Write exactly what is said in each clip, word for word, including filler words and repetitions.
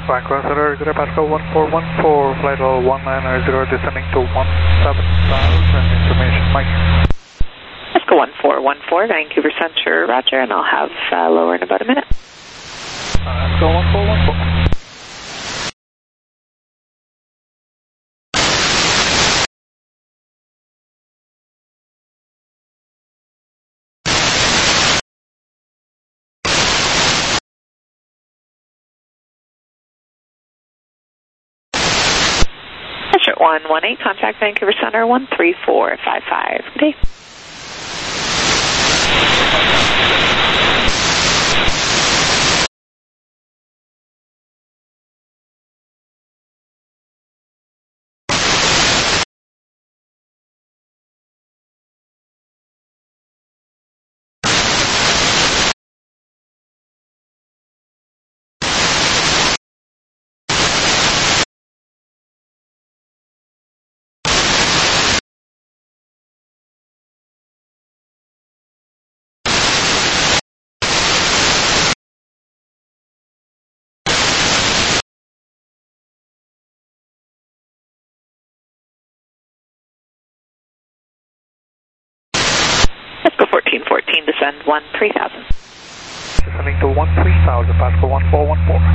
Vancouver Center, good day, Pascal one four one four, flight level one nine nine zero, descending to one seven thousand, information Mike. Let's go one four one four, Vancouver Center, roger, and I'll have uh, lower in about a minute. Uh, let's go one four one four. one one eight, contact Vancouver Center one three four five five. Good day. Let's go fourteen fourteen, descend one three thousand. Descending to one three thousand, Pascal one four one four.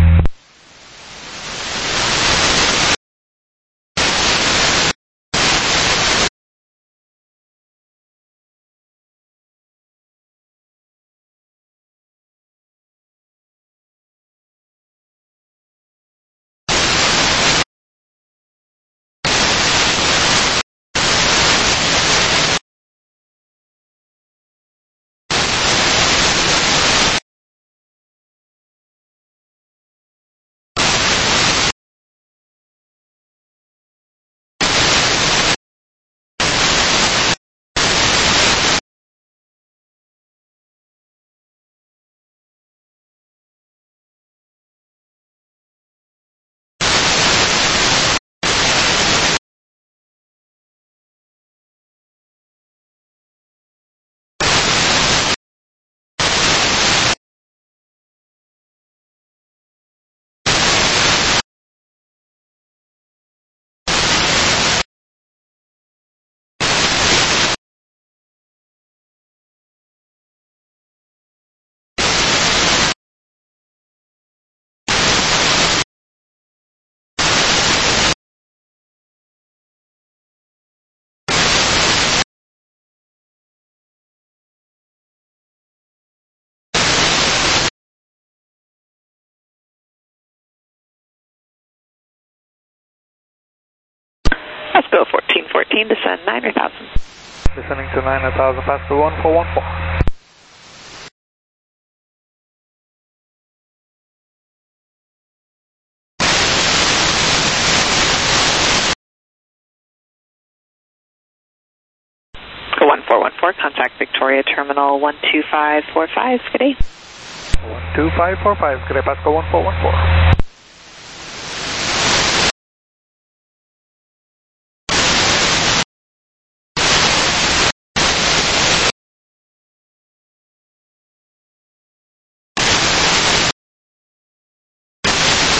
Let's go fourteen fourteen, descend nine thousand. Descending to nine thousand, Pascal one four one four. Go one four one four, contact Victoria Terminal one two five four five. Good day. one two five four five, good day, Pascal one four one four.